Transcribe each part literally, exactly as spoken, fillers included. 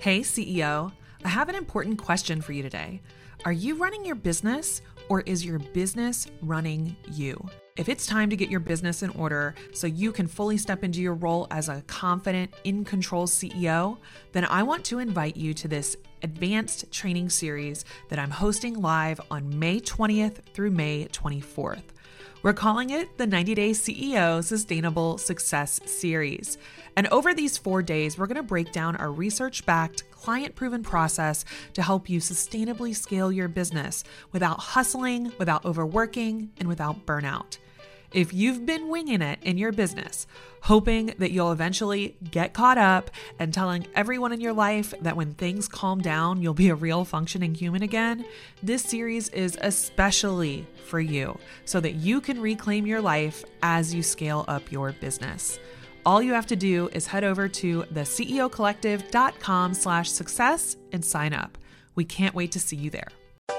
Hey, C E O, I have an important question for you today. Are you running your business, or is your business running you? If it's time to get your business in order so you can fully step into your role as a confident, in-control C E O, then I want to invite you to this advanced training series that I'm hosting live on May twentieth through May twenty-fourth. We're calling it the ninety day C E O Sustainable Success Series. And over these four days, we're going to break down our research-backed, client-proven process to help you sustainably scale your business without hustling, without overworking, and without burnout. If you've been winging it in your business, hoping that you'll eventually get caught up and telling everyone in your life that when things calm down, you'll be a real functioning human again, this series is especially for you so that you can reclaim your life as you scale up your business. All you have to do is head over to the C E O collective dot com slash success and sign up. We can't wait to see you there.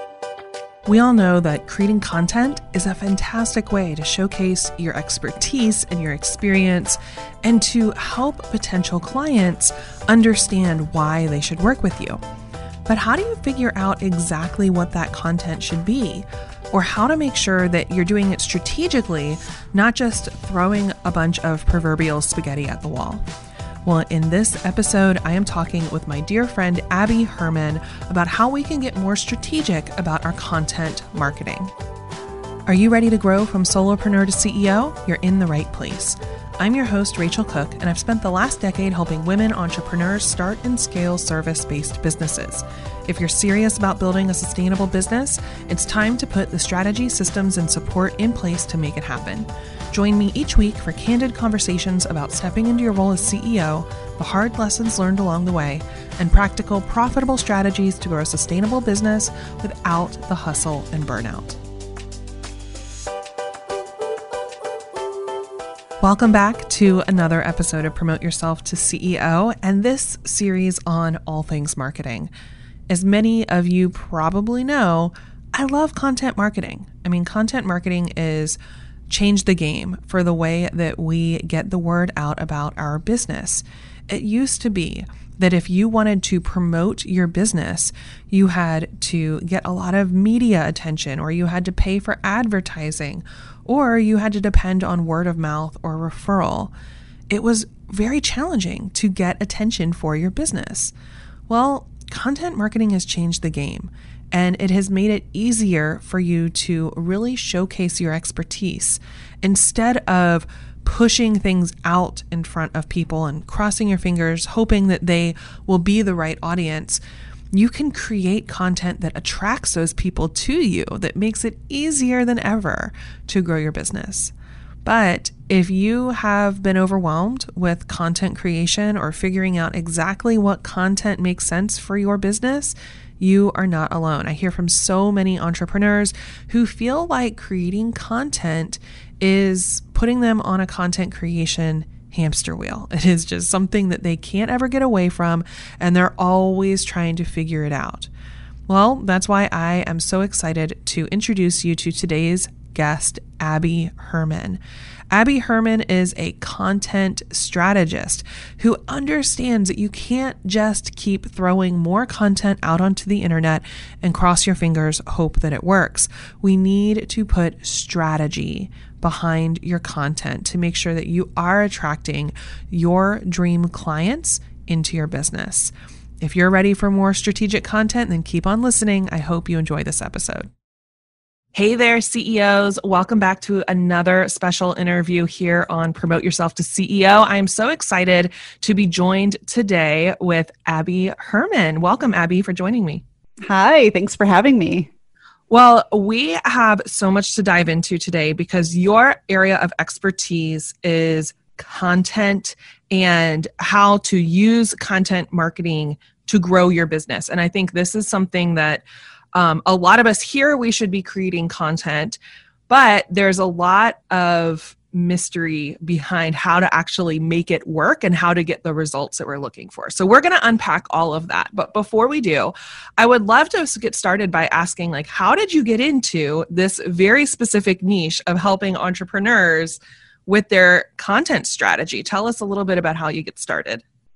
We all know that creating content is a fantastic way to showcase your expertise and your experience and to help potential clients understand why they should work with you. But how do you figure out exactly what that content should be? Or how to make sure that you're doing it strategically, not just throwing a bunch of proverbial spaghetti at the wall? Well, in this episode, I am talking with my dear friend, Abby Herman, about how we can get more strategic about our content marketing. Are you ready to grow from solopreneur to C E O? You're in the right place. I'm your host, Rachel Cook, and I've spent the last decade helping women entrepreneurs start and scale service-based businesses. If you're serious about building a sustainable business, it's time to put the strategy, systems, and support in place to make it happen. Join me each week for candid conversations about stepping into your role as C E O, the hard lessons learned along the way, and practical, profitable strategies to grow a sustainable business without the hustle and burnout. Welcome back to another episode of Promote Yourself to C E O, and this series on all things marketing. As many of you probably know, I love content marketing. I mean, content marketing is changed the game for the way that we get the word out about our business. It used to be that if you wanted to promote your business, you had to get a lot of media attention, or you had to pay for advertising, or you had to depend on word of mouth or referral. It was very challenging to get attention for your business. Well, content marketing has changed the game, and it has made it easier for you to really showcase your expertise instead of pushing things out in front of people and crossing your fingers, hoping that they will be the right audience. You can create content that attracts those people to you, that makes it easier than ever to grow your business. But if you have been overwhelmed with content creation or figuring out exactly what content makes sense for your business, you are not alone. I hear from so many entrepreneurs who feel like creating content is putting them on a content creation hamster wheel. It is just something that they can't ever get away from, and they're always trying to figure it out. Well, that's why I am so excited to introduce you to today's guest, Abby Herman. Abby Herman is a content strategist who understands that you can't just keep throwing more content out onto the internet and cross your fingers, hope that it works. We need to put strategy behind your content to make sure that you are attracting your dream clients into your business. If you're ready for more strategic content, then keep on listening. I hope you enjoy this episode. Hey there, C E Os. Welcome back to another special interview here on Promote Yourself to C E O. I'm so excited to be joined today with Abby Herman. Welcome, Abby, for joining me. Hi, thanks for having me. Well, we have so much to dive into today because your area of expertise is content and how to use content marketing to grow your business. And I think this is something that Um, a lot of us here, we should be creating content, but there's a lot of mystery behind how to actually make it work and how to get the results that we're looking for. So we're going to unpack all of that. But before we do, I would love to get started by asking, like, how did you get into this very specific niche of helping entrepreneurs with their content strategy? Tell us a little bit about how you get started.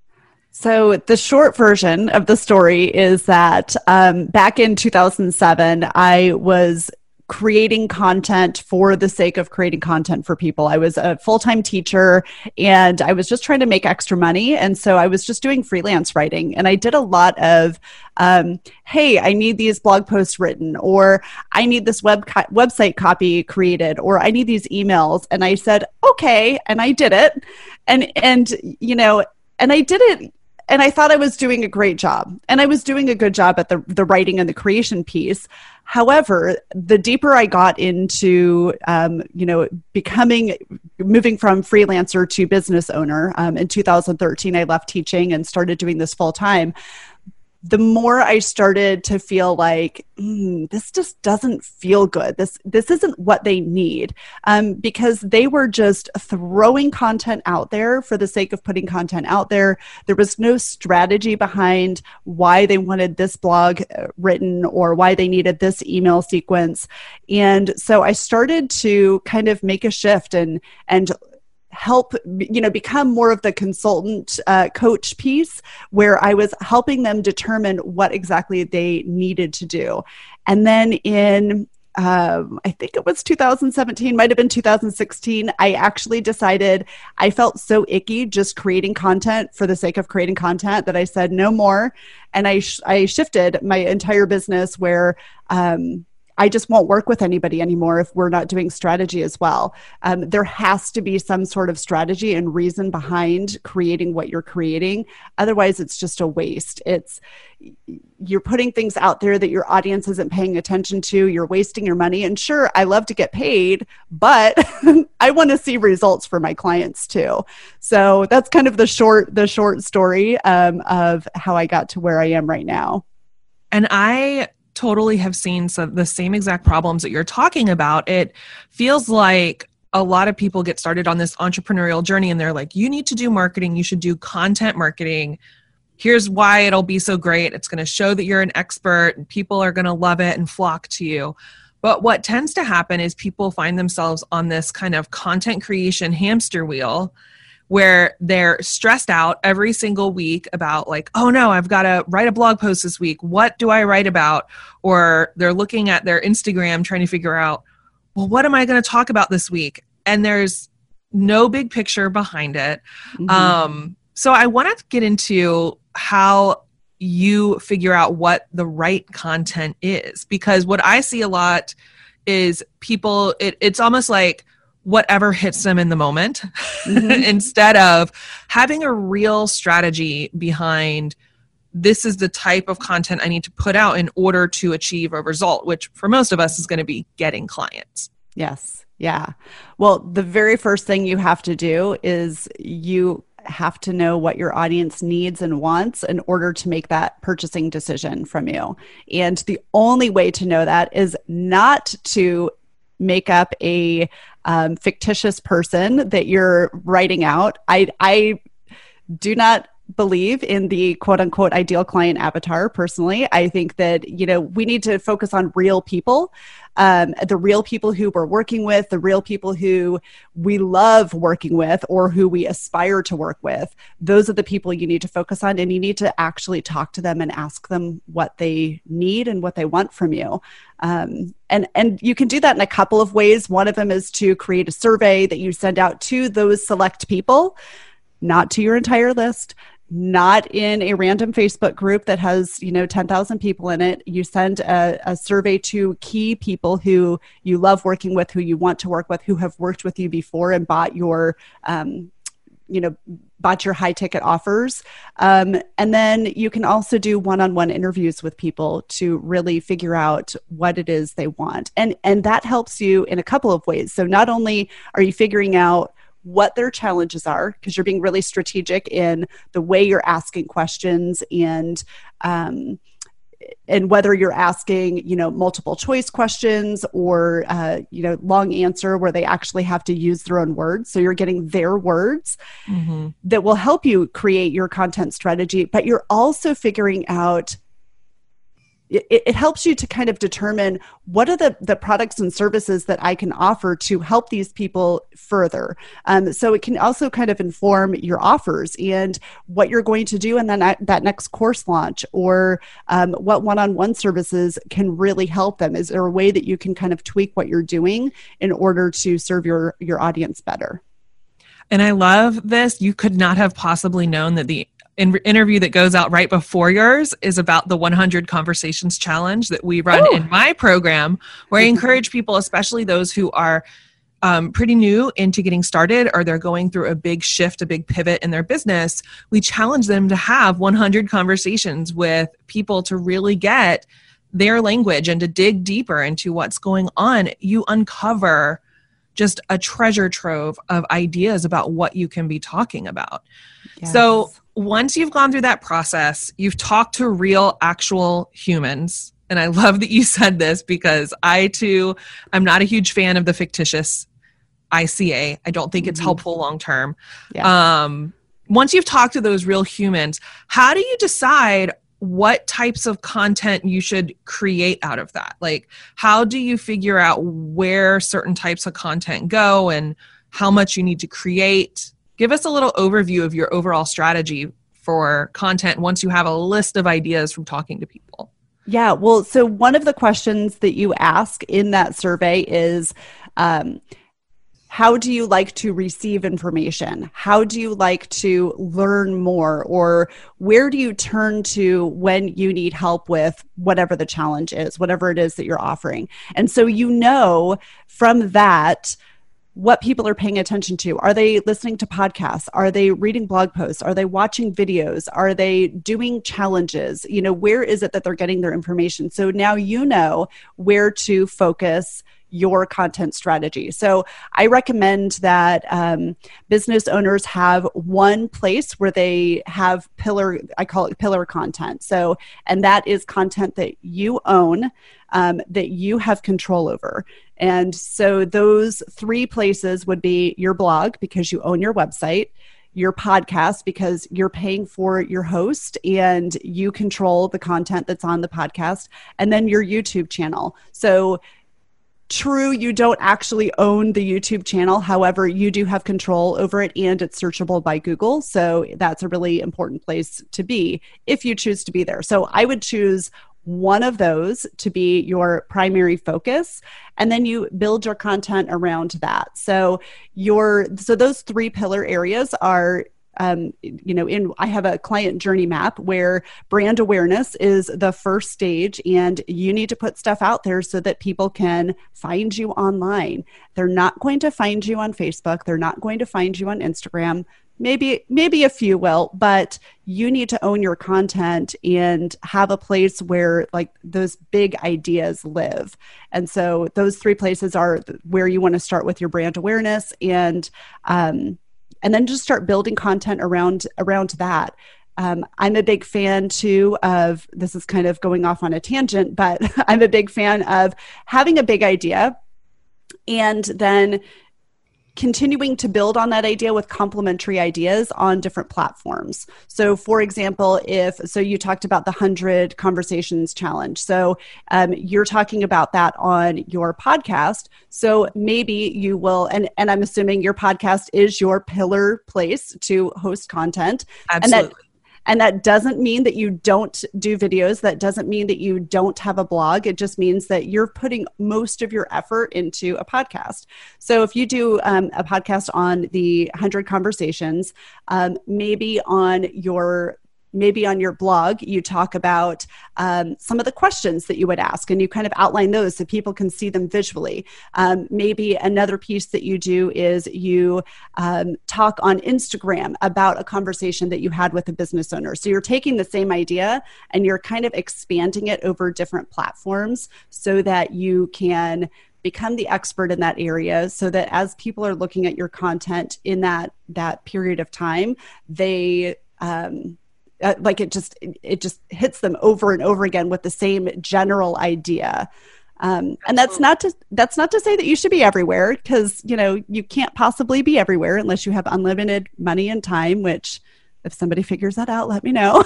So the short version of the story is that um, back in two thousand seven, I was creating content for the sake of creating content for people. I was a full-time teacher and I was just trying to make extra money. And so I was just doing freelance writing. And I did a lot of, um, hey, I need these blog posts written, or I need this web co- website copy created, or I need these emails. And I said, okay. And I did it. And, and, you know, and I did it. And I thought I was doing a great job. And I was doing a good job at the, the writing and the creation piece. However, the deeper I got into, um, you know, becoming, moving from freelancer to business owner, um, in two thousand thirteen, I left teaching and started doing this full time. The more I started to feel like, mm, this just doesn't feel good. This this isn't what they need, um, because they were just throwing content out there for the sake of putting content out there. There was no strategy behind why they wanted this blog written or why they needed this email sequence. And so I started to kind of make a shift and and help, you know, become more of the consultant uh, coach piece, where I was helping them determine what exactly they needed to do. And then in, um, I think it was two thousand seventeen, might have been two thousand sixteen, I actually decided I felt so icky just creating content for the sake of creating content that I said no more. And I, sh- I shifted my entire business where, um, I just won't work with anybody anymore if we're not doing strategy as well. Um, there has to be some sort of strategy and reason behind creating what you're creating. Otherwise, it's just a waste. It's you're putting things out there that your audience isn't paying attention to. You're wasting your money. And sure, I love to get paid, but I want to see results for my clients too. So that's kind of the short, the short story um, of how I got to where I am right now. And I totally have seen some, the same exact problems that you're talking about. It feels like a lot of people get started on this entrepreneurial journey and they're like, you need to do marketing. You should do content marketing. Here's why it'll be so great. It's going to show that you're an expert and people are going to love it and flock to you. But what tends to happen is people find themselves on this kind of content creation hamster wheel where they're stressed out every single week about like, oh no, I've got to write a blog post this week. What do I write about? Or they're looking at their Instagram trying to figure out, well, what am I going to talk about this week? And there's no big picture behind it. Mm-hmm. Um, so I want to get into how you figure out what the right content is, because what I see a lot is people, it, it's almost like, whatever hits them in the moment, mm-hmm. instead of having a real strategy behind this is the type of content I need to put out in order to achieve a result, which for most of us is going to be getting clients. Yes. Yeah. Well, the very first thing you have to do is you have to know what your audience needs and wants in order to make that purchasing decision from you. And the only way to know that is not to make up a um, fictitious person that you're writing out. I, I do not believe in the quote unquote ideal client avatar personally. I think that, you know, we need to focus on real people, um, the real people who we're working with, the real people who we love working with or who we aspire to work with. Those are the people you need to focus on, and you need to actually talk to them and ask them what they need and what they want from you. Um, and, and you can do that in a couple of ways. One of them is to create a survey that you send out to those select people, not to your entire list, not in a random Facebook group that has, you know, ten thousand people in it. You send a, a survey to key people who you love working with, who you want to work with, who have worked with you before and bought your, um, you know, bought your high ticket offers. Um, and then you can also do one-on-one interviews with people to really figure out what it is they want. And, and that helps you in a couple of ways. So not only are you figuring out what their challenges are, because you're being really strategic in the way you're asking questions, and um, and whether you're asking, you know, multiple choice questions or uh, you know, long answer where they actually have to use their own words. So you're getting their words mm-hmm. that will help you create your content strategy, but you're also figuring out it, it helps you to kind of determine what are the, the products and services that I can offer to help these people further. Um, so it can also kind of inform your offers and what you're going to do in that, that next course launch, or um, what one-on-one services can really help them. Is there a way that you can kind of tweak what you're doing in order to serve your, your audience better? And I love this. You could not have possibly known that the in- interview that goes out right before yours is about the one hundred Conversations Challenge that we run Ooh. in my program, where I encourage people, especially those who are um, pretty new into getting started, or they're going through a big shift, a big pivot in their business. We challenge them to have one hundred conversations with people to really get their language and to dig deeper into what's going on. You uncover just a treasure trove of ideas about what you can be talking about. Yes. So once you've gone through that process, you've talked to real, actual humans. And I love that you said this, because I too, I'm not a huge fan of the fictitious I C A. I don't think it's mm-hmm. helpful long-term. Yeah. Um, once you've talked to those real humans, how do you decide what types of content you should create out of that? Like, how do you figure out where certain types of content go and how much you need to create? Give us a little overview of your overall strategy for content once you have a list of ideas from talking to people. Yeah, well, so one of the questions that you ask in that survey is, um, how do you like to receive information? How do you like to learn more? Or where do you turn to when you need help with whatever the challenge is, whatever it is that you're offering? And so you know from that what people are paying attention to. Are they listening to podcasts? Are they reading blog posts? Are they watching videos? Are they doing challenges? You know, where is it that they're getting their information? So now you know where to focus your content strategy. So I recommend that um, business owners have one place where they have pillar, I call it pillar content. So, and that is content that you own, um, that you have control over. And so those three places would be your blog, because you own your website, your podcast, because you're paying for your host and you control the content that's on the podcast, and then your YouTube channel. So true, you don't actually own the YouTube channel. However, you do have control over it, and it's searchable by Google. So that's a really important place to be if you choose to be there. So I would choose one of those to be your primary focus, and then you build your content around that. So your so those three pillar areas are Um, you know, in I have a client journey map where brand awareness is the first stage, and you need to put stuff out there so that people can find you online. They're not going to find you on Facebook. They're not going to find you on Instagram. Maybe, maybe a few will, but you need to own your content and have a place where like those big ideas live. And so those three places are where you want to start with your brand awareness, and um, and then just start building content around around that. Um, I'm a big fan too of, this is kind of going off on a tangent, but I'm a big fan of having a big idea and then continuing to build on that idea with complementary ideas on different platforms. So for example, if, so you talked about the one hundred Conversations Challenge. So um, you're talking about that on your podcast. So maybe you will, and, and I'm assuming your podcast is your pillar place to host content. Absolutely. And that, And that doesn't mean that you don't do videos. That doesn't mean that you don't have a blog. It just means that you're putting most of your effort into a podcast. So if you do um, a podcast on the one hundred Conversations, um, maybe on your Maybe on your blog, you talk about um, some of the questions that you would ask, and you kind of outline those so people can see them visually. Um, maybe another piece that you do is you um, talk on Instagram about a conversation that you had with a business owner. So you're taking the same idea and you're kind of expanding it over different platforms so that you can become the expert in that area, so that as people are looking at your content in that that period of time, they um, Uh, like it just it just hits them over and over again with the same general idea. Um, and that's not to that's not to say that you should be everywhere, because you know you can't possibly be everywhere unless you have unlimited money and time, which If somebody figures that out, let me know.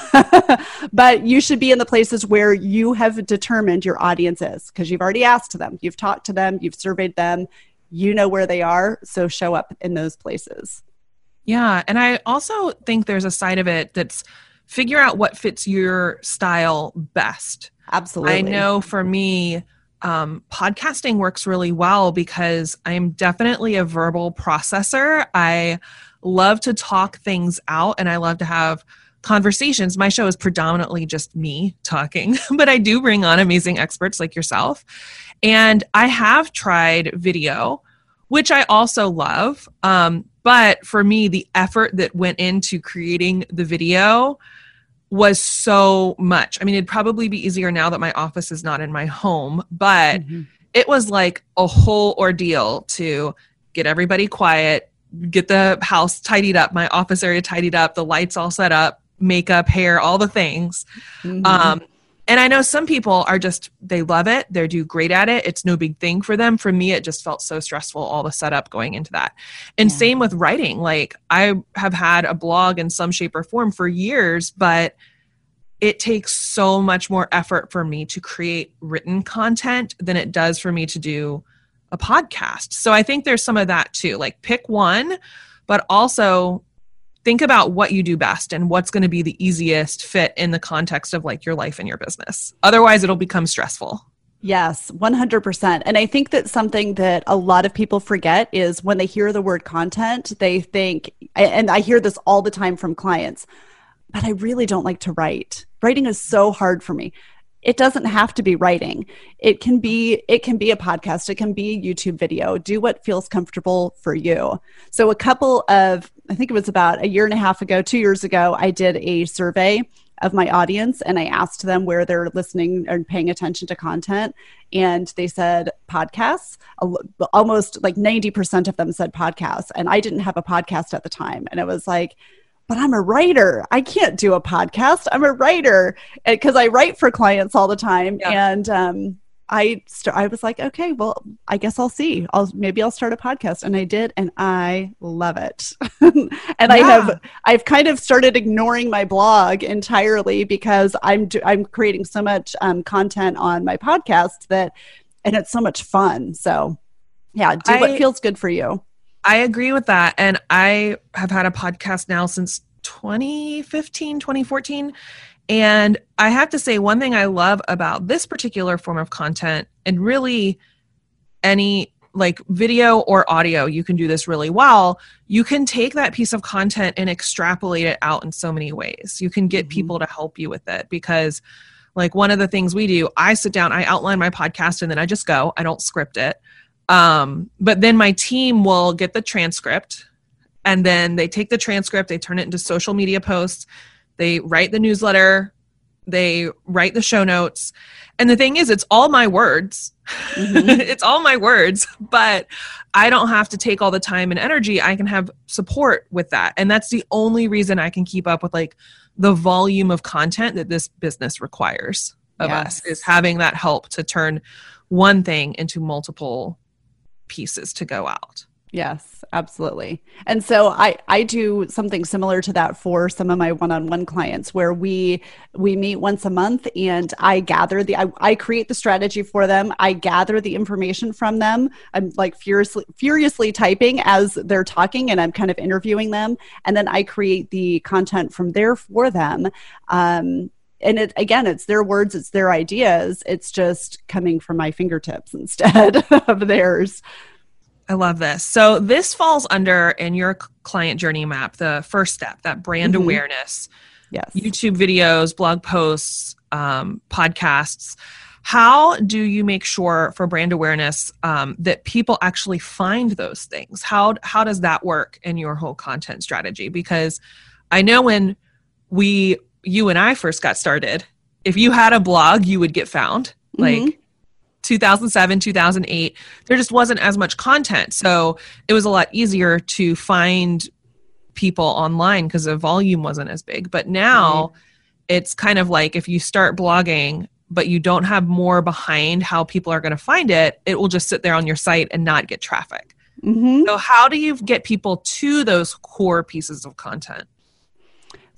But you should be in the places where you have determined your audience is, because you've already asked them, you've talked to them, you've surveyed them, you know where they are. So show up in those places. Yeah. And I also think there's a side of it that's figure out what fits your style best. Absolutely. I know for me, um, podcasting works really well because I'm definitely a verbal processor. I love to talk things out and I love to have conversations. My show is predominantly just me talking, but I do bring on amazing experts like yourself. And I have tried video, which I also love. Um, but for me, the effort that went into creating the video was so much. I mean, it'd probably be easier now that my office is not in my home, but mm-hmm. it was like a whole ordeal to get everybody quiet, get the house tidied up, my office area tidied up, the lights all set up, makeup, hair, all the things. Mm-hmm. Um, and I know some people are just, they love it. They do great at it. It's no big thing for them. For me, it just felt so stressful, all the setup going into that. And yeah. Same with writing. Like I have had a blog in some shape or form for years, but it takes so much more effort for me to create written content than it does for me to do a podcast. So I think there's some of that too. Like pick one, but also think about what you do best and what's going to be the easiest fit in the context of like your life and your business. Otherwise, it'll become stressful. Yes, one hundred percent. And I think that something that a lot of people forget is when they hear the word content, they think, and I hear this all the time from clients, but I really don't like to write. Writing is so hard for me. It doesn't have to be writing. It can be, it can be a podcast. It can be a YouTube video. Do what feels comfortable for you. So a couple of, I think it was about a year and a half ago, two years ago, I did a survey of my audience and I asked them where they're listening and paying attention to content. And they said podcasts. Almost like ninety percent of them said podcasts. And I didn't have a podcast at the time. And it was like, but I'm a writer. I can't do a podcast. I'm a writer because I write for clients all the time. Yeah. And um, I st- I was like, okay, well, I guess I'll see. I'll maybe I'll start a podcast, and I did, and I love it. and yeah. I have I've kind of started ignoring my blog entirely because I'm do- I'm creating so much um, content on my podcast that, and it's so much fun. So, yeah, do I, what feels good for you. I agree with that. And I have had a podcast now since twenty fifteen, twenty fourteen. And I have to say, one thing I love about this particular form of content, and really any like video or audio, you can do this really well. You can take that piece of content and extrapolate it out in so many ways. You can get mm-hmm. people to help you with it because like one of the things we do, I sit down, I outline my podcast, and then I just go. I don't script it. Um, but then my team will get the transcript, and then they take the transcript, they turn it into social media posts, they write the newsletter, they write the show notes. And the thing is, it's all my words. Mm-hmm. It's all my words, but I don't have to take all the time and energy. I can have support with that. And that's the only reason I can keep up with like the volume of content that this business requires of yes. us, is having that help to turn one thing into multiple pieces to go out. Yes, absolutely. And so I, I do something similar to that for some of my one-on-one clients where we we meet once a month and I gather the I, I create the strategy for them. I gather the information from them. I'm like furiously furiously typing as they're talking and I'm kind of interviewing them. And then I create the content from there for them. Um, And it, again, it's their words, it's their ideas. It's just coming from my fingertips instead of theirs. I love this. So this falls under, in your client journey map, the first step, that brand mm-hmm. awareness. Yes. YouTube videos, blog posts, um, podcasts. How do you make sure for brand awareness um, that people actually find those things? How how does that work in your whole content strategy? Because I know when we... you and I first got started, if you had a blog, you would get found. Mm-hmm. Like two thousand seven, two thousand eight, there just wasn't as much content. So it was a lot easier to find people online because the volume wasn't as big. But now mm-hmm. it's kind of like if you start blogging, but you don't have more behind how people are going to find it, it will just sit there on your site and not get traffic. Mm-hmm. So how do you get people to those core pieces of content?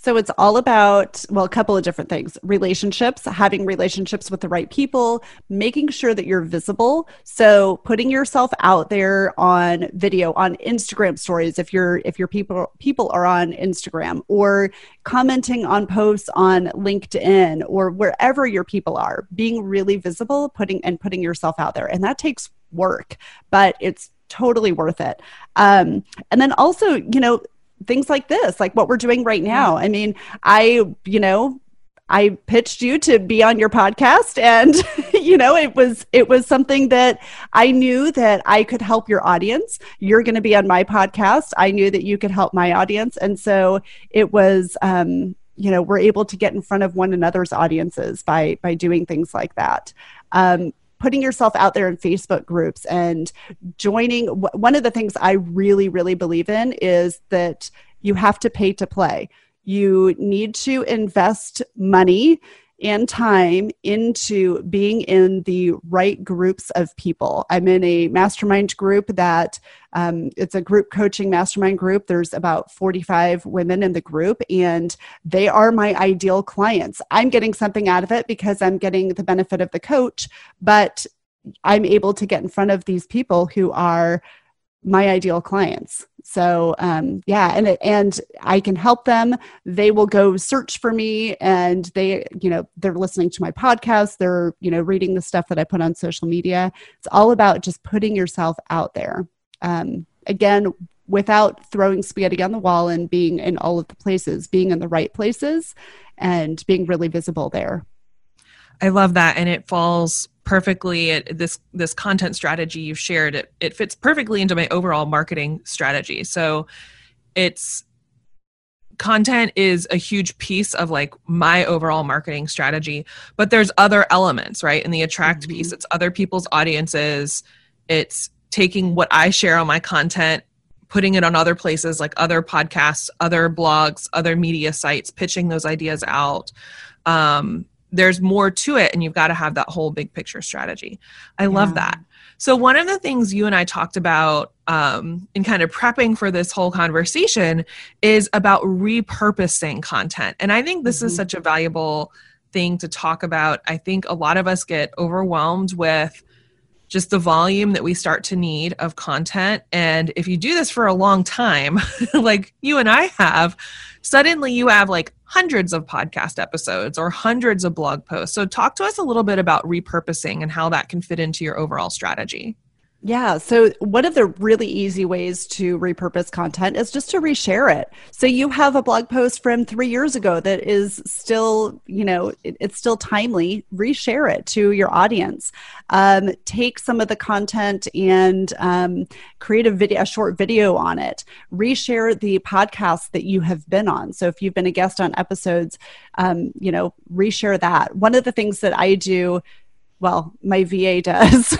So it's all about, well, a couple of different things. Relationships, having relationships with the right people, making sure that you're visible. So putting yourself out there on video, on Instagram stories, if you're if your people people are on Instagram, or commenting on posts on LinkedIn or wherever your people are, being really visible, putting and putting yourself out there. And that takes work, but it's totally worth it. Um, and then also, you know, things like this, like what we're doing right now. I mean, I, you know, I pitched you to be on your podcast, and, you know, it was, it was something that I knew that I could help your audience. You're going to be on my podcast. I knew that you could help my audience. And so it was, um, you know, we're able to get in front of one another's audiences by, by doing things like that. Um, putting yourself out there in Facebook groups and joining. One of the things I really, really believe in is that you have to pay to play. You need to invest money and time into being in the right groups of people. I'm in a mastermind group that um, it's a group coaching mastermind group. There's about forty-five women in the group, and they are my ideal clients. I'm getting something out of it because I'm getting the benefit of the coach, but I'm able to get in front of these people who are my ideal clients. So, um, yeah, and, and I can help them. They will go search for me, and they, you know, they're listening to my podcast. They're, you know, reading the stuff that I put on social media. It's all about just putting yourself out there. Um, again, without throwing spaghetti on the wall and being in all of the places, being in the right places and being really visible there. I love that. And it falls perfectly at this, this content strategy you've shared. It, it fits perfectly into my overall marketing strategy. So it's content is a huge piece of like my overall marketing strategy, but there's other elements, right? In the attract mm-hmm. piece, it's other people's audiences. It's taking what I share on my content, putting it on other places like other podcasts, other blogs, other media sites, pitching those ideas out. Um, there's more to it, and you've got to have that whole big picture strategy. I yeah. love that. So one of the things you and I talked about um, in kind of prepping for this whole conversation is about repurposing content. And I think this mm-hmm. is such a valuable thing to talk about. I think a lot of us get overwhelmed with just the volume that we start to need of content. And if you do this for a long time, like you and I have, suddenly you have like hundreds of podcast episodes or hundreds of blog posts. So talk to us a little bit about repurposing and how that can fit into your overall strategy. Yeah. So one of the really easy ways to repurpose content is just to reshare it. So you have a blog post from three years ago that is still, you know, it, it's still timely. Reshare it to your audience. Um, take some of the content and um, create a video, a short video on it. Reshare the podcast that you have been on. So if you've been a guest on episodes, um, you know, reshare that. One of the things that I do, well, my V A does,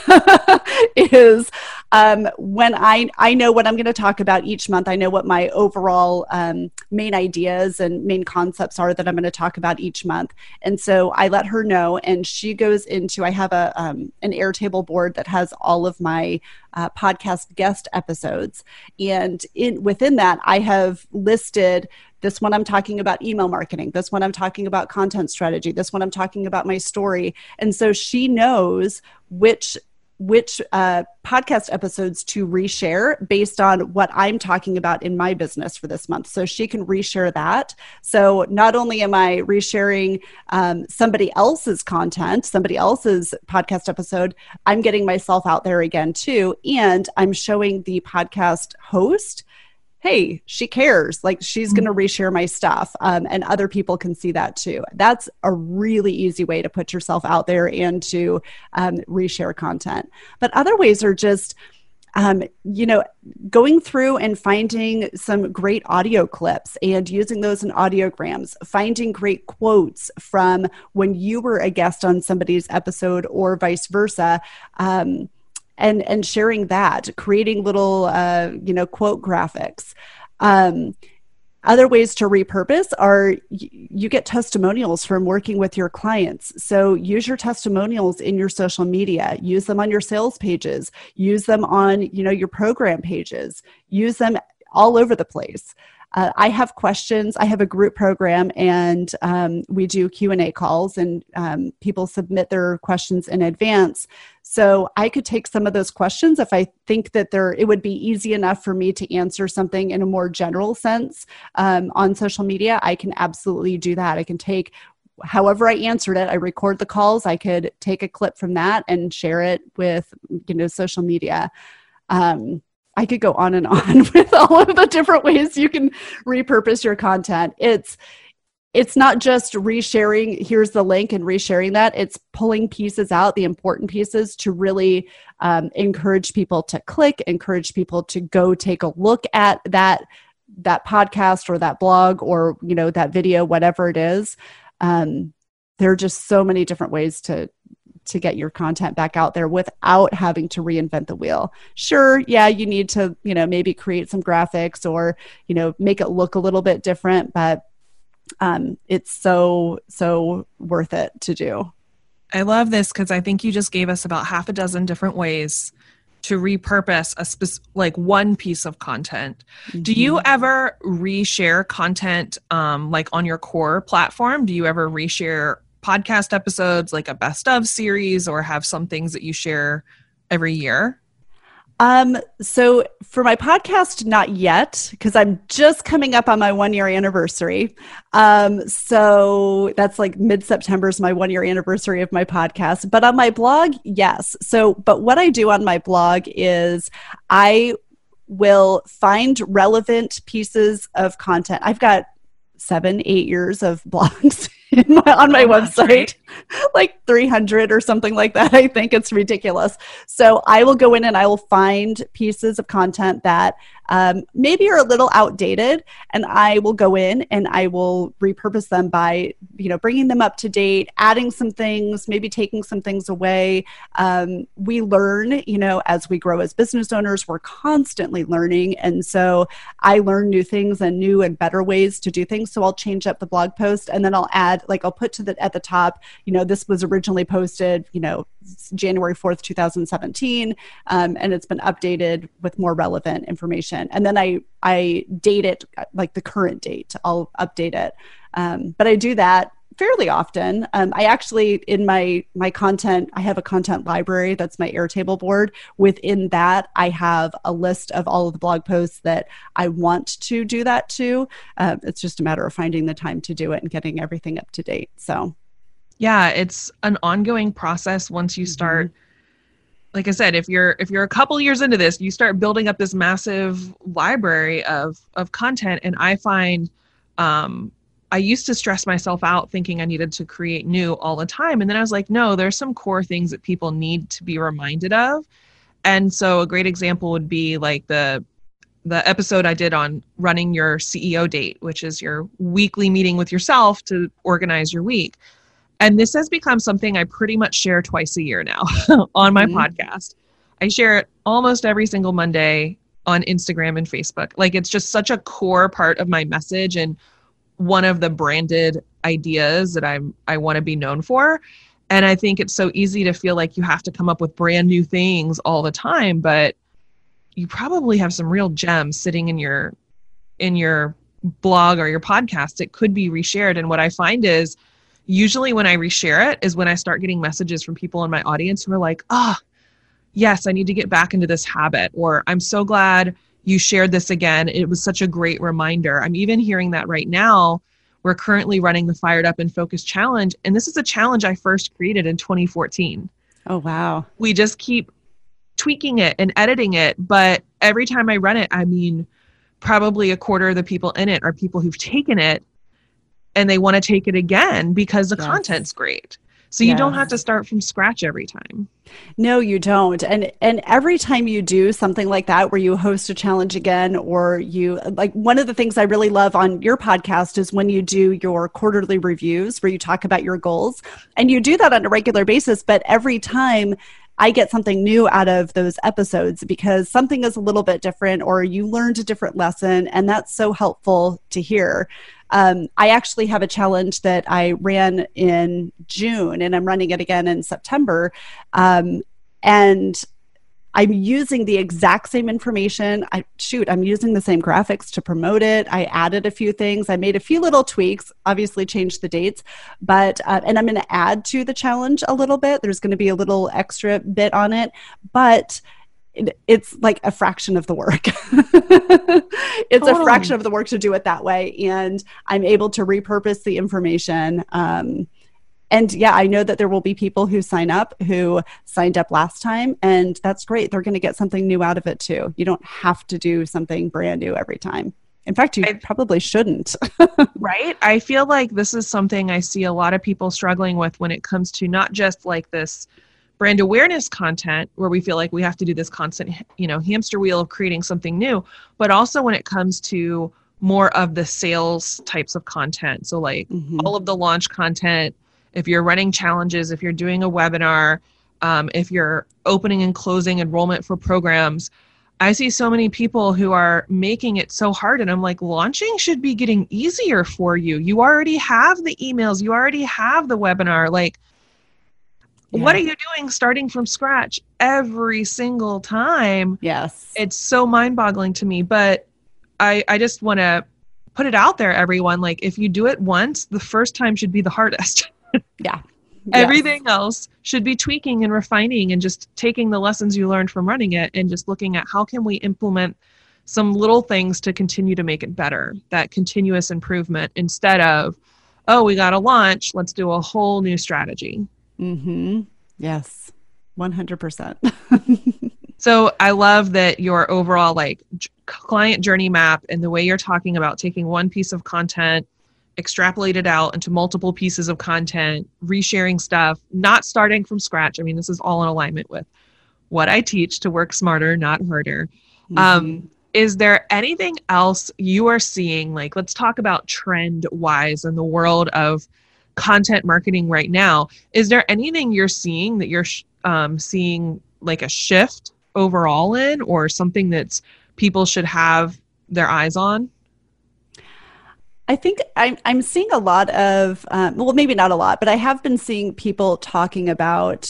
is um, when I, I know what I'm going to talk about each month. I know what my overall um, main ideas and main concepts are that I'm going to talk about each month. And so I let her know, and she goes into, I have a um, an Airtable board that has all of my uh, podcast guest episodes. And in within that, I have listed this one I'm talking about email marketing. This one I'm talking about content strategy. This one I'm talking about my story. And so she knows which which uh, podcast episodes to reshare based on what I'm talking about in my business for this month. So she can reshare that. So not only am I resharing um, somebody else's content, somebody else's podcast episode, I'm getting myself out there again too. And I'm showing the podcast host, hey, she cares. Like, she's going to reshare my stuff. Um, and other people can see that too. That's a really easy way to put yourself out there and to um, reshare content. But other ways are just, um, you know, going through and finding some great audio clips and using those in audiograms, finding great quotes from when you were a guest on somebody's episode or vice versa. Um, and and sharing that, creating little, uh, you know, quote graphics. Um, other ways to repurpose are y- you get testimonials from working with your clients. So use your testimonials in your social media, use them on your sales pages, use them on, you know, your program pages, use them all over the place. uh, I have questions. I have a group program, and um, we do Q and A calls, and um, people submit their questions in advance. So I could take some of those questions if I think that there it would be easy enough for me to answer something in a more general sense um, on social media. I can absolutely do that. I can take however I answered it. I record the calls. I could take a clip from that and share it with, you know, social media. Um, I could go on and on with all of the different ways you can repurpose your content. It's It's not just resharing, here's the link and resharing that. It's pulling pieces out, the important pieces, to really um, encourage people to click, encourage people to go take a look at that that podcast or that blog or, you know, that video, whatever it is. Um, there are just so many different ways to to get your content back out there without having to reinvent the wheel. Sure, yeah, you need to, you know, maybe create some graphics or, you know, make it look a little bit different, but um, it's so, so worth it to do. I love this because I think you just gave us about half a dozen different ways to repurpose a spec- like one piece of content. Mm-hmm. Do you ever reshare content um, like on your core platform? Do you ever reshare podcast episodes, like a best of series, or have some things that you share every year? Um, so for my podcast, not yet, because I'm just coming up on my one year anniversary. Um, so that's like mid-September is my one year anniversary of my podcast. But on my blog, yes. So, but what I do on my blog is I will find relevant pieces of content. I've got seven, eight years of blogs in my, on my oh, website, like three hundred or something like that. I think it's ridiculous. So I will go in and I will find pieces of content that um, maybe are a little outdated, and I will go in and I will repurpose them by, you know, bringing them up to date, adding some things, maybe taking some things away. Um, we learn, you know, as we grow as business owners, we're constantly learning. And so I learn new things and new and better ways to do things. So I'll change up the blog post, and then I'll add, like I'll put to the at the top, you know, this was originally posted, you know, January fourth, two thousand seventeen, um, and it's been updated with more relevant information. And then I I date it like the current date. I'll update it, um, but I do that fairly often. Um, I actually, in my my content, I have a content library. That's my Airtable board. Within that, I have a list of all of the blog posts that I want to do that to. Uh, it's just a matter of finding the time to do it and getting everything up to date. So, yeah, it's an ongoing process. Once you start, mm-hmm. like I said, if you're if you're a couple years into this, you start building up this massive library of of content, and I find. Um, I used to stress myself out thinking I needed to create new all the time. And then I was like, no, there's some core things that people need to be reminded of. And so a great example would be like the the episode I did on running your C E O date, which is your weekly meeting with yourself to organize your week. And this has become something I pretty much share twice a year now on my mm-hmm. podcast. I share it almost every single Monday on Instagram and Facebook. Like, it's just such a core part of my message and one of the branded ideas that I'm, I want to be known for. And I think it's so easy to feel like you have to come up with brand new things all the time, but you probably have some real gems sitting in your, in your blog or your podcast. It could be reshared. And what I find is usually when I reshare it is when I start getting messages from people in my audience who are like, ah, oh, yes, I need to get back into this habit, or I'm so glad you shared this again. It was such a great reminder. I'm even hearing that right now. We're currently running the Fired Up and Focused Challenge. And this is a challenge I first created in twenty fourteen. Oh, wow. We just keep tweaking it and editing it. But every time I run it, I mean, probably a quarter of the people in it are people who've taken it and they want to take it again because the yes. content's great. So you yes. don't have to start from scratch every time. No, you don't. And and every time you do something like that, where you host a challenge again, or you, like, one of the things I really love on your podcast is when you do your quarterly reviews where you talk about your goals, and you do that on a regular basis, but every time I get something new out of those episodes because something is a little bit different, or you learned a different lesson, and that's so helpful to hear. Um, I actually have a challenge that I ran in June, and I'm running it again in September. Um, and I'm using the exact same information. I shoot, I'm using the same graphics to promote it. I added a few things. I made a few little tweaks, obviously changed the dates, but, uh, and I'm going to add to the challenge a little bit. There's going to be a little extra bit on it, but it, it's like a fraction of the work. It's totally. a fraction of the work to do it that way. And I'm able to repurpose the information. Um, And yeah, I know that there will be people who sign up who signed up last time, and that's great. They're going to get something new out of it too. You don't have to do something brand new every time. In fact, you I, probably shouldn't. Right? I feel like this is something I see a lot of people struggling with when it comes to not just like this brand awareness content where we feel like we have to do this constant, you know, hamster wheel of creating something new, but also when it comes to more of the sales types of content. So like mm-hmm. all of the launch content, if you're running challenges, if you're doing a webinar, um, if you're opening and closing enrollment for programs, I see so many people who are making it so hard. And I'm like, launching should be getting easier for you. You already have the emails. You already have the webinar. Like, yeah. What are you doing starting from scratch every single time? Yes. It's so mind-boggling to me. But I, I just want to put it out there, everyone. Like, if you do it once, the first time should be the hardest. Yeah. Everything yes. else should be tweaking and refining and just taking the lessons you learned from running it and just looking at how can we implement some little things to continue to make it better, that continuous improvement instead of, oh, we got to launch, let's do a whole new strategy. Mm-hmm. Yes, one hundred percent. So I love that your overall like j- client journey map and the way you're talking about taking one piece of content, extrapolate it out into multiple pieces of content, resharing stuff, not starting from scratch. I mean, this is all in alignment with what I teach to work smarter, not harder. Mm-hmm. Um, is there anything else you are seeing? Like, let's talk about trend wise in the world of content marketing right now. Is there anything you're seeing that you're um, seeing like a shift overall in, or something that's people should have their eyes on? I think I'm, I'm seeing a lot of, um, well, maybe not a lot, but I have been seeing people talking about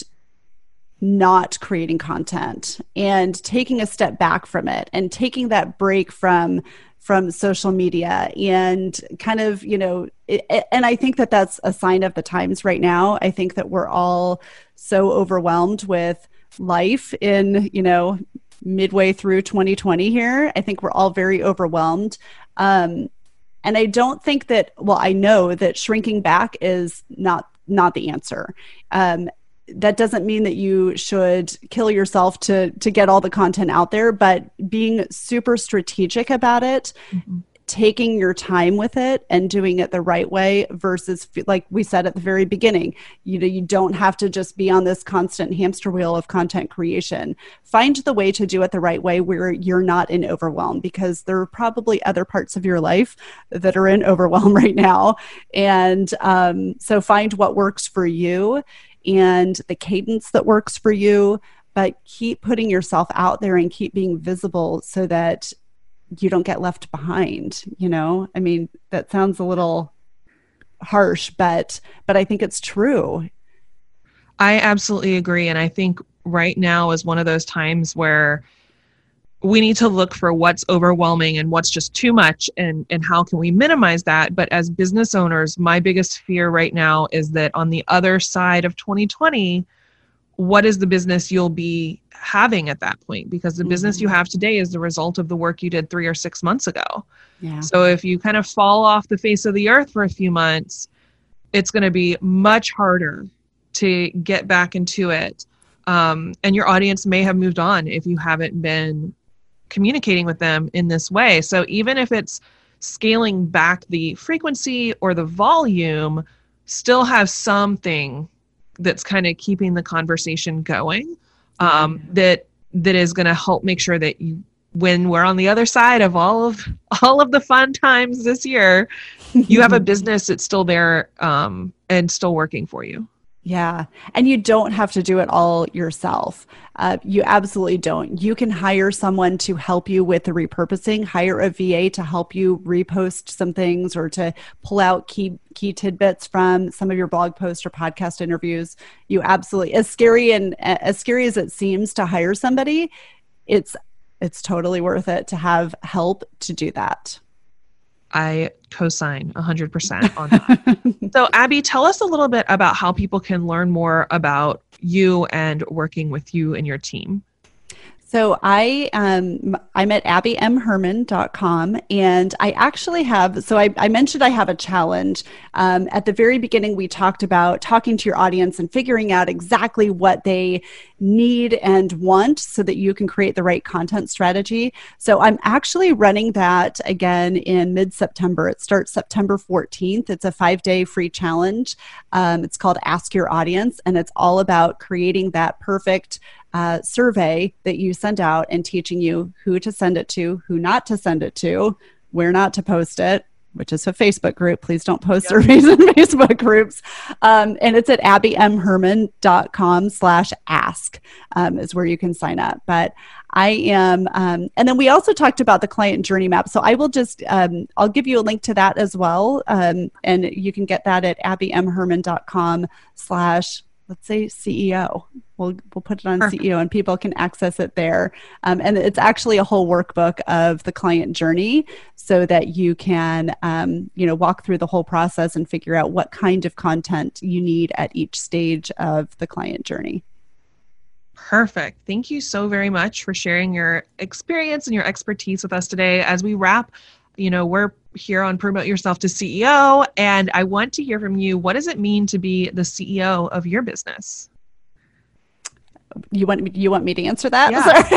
not creating content and taking a step back from it and taking that break from from social media and kind of, you know, it, and I think that that's a sign of the times right now. I think that we're all so overwhelmed with life in, you know, midway through twenty twenty here. I think we're all very overwhelmed. Um, And I don't think that, well, I know that shrinking back is not not the answer. Um, that doesn't mean that you should kill yourself to to get all the content out there, but being super strategic about it, mm-hmm. taking your time with it and doing it the right way versus, like we said at the very beginning, you know, you don't have to just be on this constant hamster wheel of content creation. Find the way to do it the right way where you're not in overwhelm, because there are probably other parts of your life that are in overwhelm right now. And um, so find what works for you and the cadence that works for you, but keep putting yourself out there and keep being visible so that you don't get left behind. You know, I mean, that sounds a little harsh, but but I think it's true. I absolutely agree. And I think right now is one of those times where we need to look for what's overwhelming and what's just too much, and, and how can we minimize that. But as business owners, my biggest fear right now is that on the other side of twenty twenty, what is the business you'll be having at that point? Because the mm-hmm. business you have today is the result of the work you did three or six months ago. Yeah. So if you kind of fall off the face of the earth for a few months, it's going to be much harder to get back into it. Um, and your audience may have moved on if you haven't been communicating with them in this way. So even if it's scaling back the frequency or the volume, still have something that's kind of keeping the conversation going, um, mm-hmm. that that is going to help make sure that you, when we're on the other side of all of all of the fun times this year, you have a business that's still there um, and still working for you. Yeah. And you don't have to do it all yourself. Uh, you absolutely don't. You can hire someone to help you with the repurposing, hire a V A to help you repost some things or to pull out key key tidbits from some of your blog posts or podcast interviews. You absolutely, as scary and as scary as it seems to hire somebody, it's it's totally worth it to have help to do that. I co-sign one hundred percent on that. So Abby, tell us a little bit about how people can learn more about you and working with you and your team. So I, um, I'm at abby m herman dot com, and I actually have, so I, I mentioned I have a challenge. Um, at the very beginning, we talked about talking to your audience and figuring out exactly what they need and want so that you can create the right content strategy. So I'm actually running that again in mid-September. It starts September fourteenth. It's a five-day free challenge. Um, it's called Ask Your Audience, and it's all about creating that perfect Uh, survey that you send out and teaching you who to send it to, who not to send it to, where not to post it, which is a Facebook group. Please don't post yep. surveys in Facebook groups. Um, and it's at abby m herman dot com slash ask um, is where you can sign up. But I am, um, and then we also talked about the client journey map. So I will just, um, I'll give you a link to that as well. Um, and you can get that at abby m herman dot com slash let's say C E O. We'll we'll put it on Perfect. C E O and people can access it there. Um, and it's actually a whole workbook of the client journey so that you can, um, you know, walk through the whole process and figure out what kind of content you need at each stage of the client journey. Perfect. Thank you so very much for sharing your experience and your expertise with us today. As we wrap, you know, we're here on Promote Yourself to C E O, and I want to hear from you. What does it mean to be the C E O of your business? You want you want me to answer that?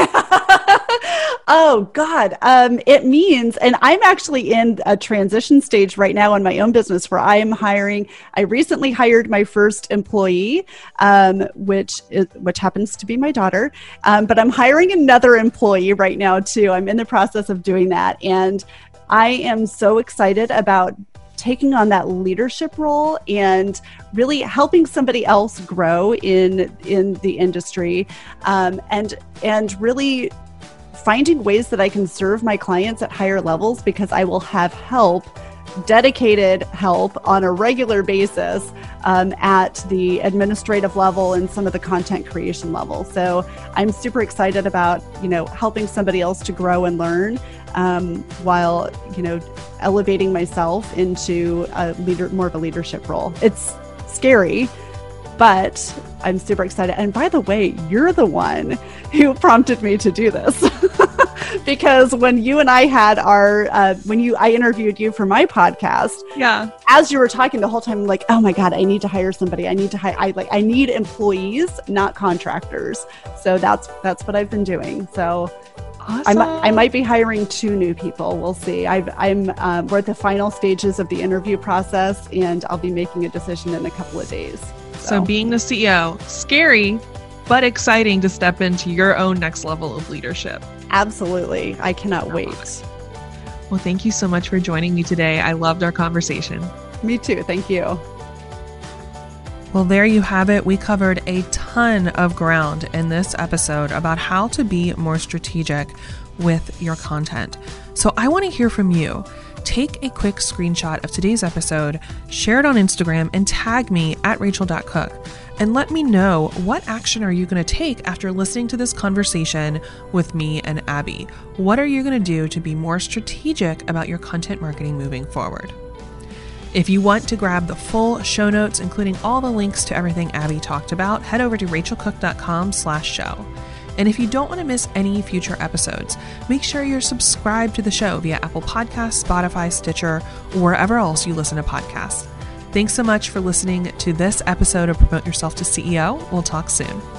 Yeah. Oh God, um, it means, and I'm actually in a transition stage right now in my own business where I am hiring. I recently hired my first employee, um, which is which happens to be my daughter. Um, but I'm hiring another employee right now too. I'm in the process of doing that, and I am so excited about taking on that leadership role and really helping somebody else grow in in the industry, um, and and really finding ways that I can serve my clients at higher levels, because I will have help, dedicated help on a regular basis um, at the administrative level and some of the content creation level. So I'm super excited about, you know, helping somebody else to grow and learn um, while, you know, elevating myself into a leader, more of a leadership role. It's scary, but I'm super excited. And by the way, you're the one who prompted me to do this. Because when you and I had our, uh, when you, I interviewed you for my podcast. Yeah. As you were talking the whole time, I'm like, oh my God, I need to hire somebody. I need to hire, I like, I need employees, not contractors. So that's, that's what I've been doing. So awesome. I, I might be hiring two new people. We'll see. I've, I'm, um, we're at the final stages of the interview process, and I'll be making a decision in a couple of days. So, so being the C E O, scary, but exciting to step into your own next level of leadership. Absolutely. I cannot wait. Well, thank you so much for joining me today. I loved our conversation. Me too. Thank you. Well, there you have it. We covered a ton of ground in this episode about how to be more strategic with your content. So I want to hear from you. Take a quick screenshot of today's episode, share it on Instagram, and tag me at rachel dot cook. And let me know, what action are you going to take after listening to this conversation with me and Abby? What are you going to do to be more strategic about your content marketing moving forward? If you want to grab the full show notes, including all the links to everything Abby talked about, head over to rachel cook dot com slash show. And if you don't want to miss any future episodes, make sure you're subscribed to the show via Apple Podcasts, Spotify, Stitcher, or wherever else you listen to podcasts. Thanks so much for listening to this episode of Promote Yourself to C E O. We'll talk soon.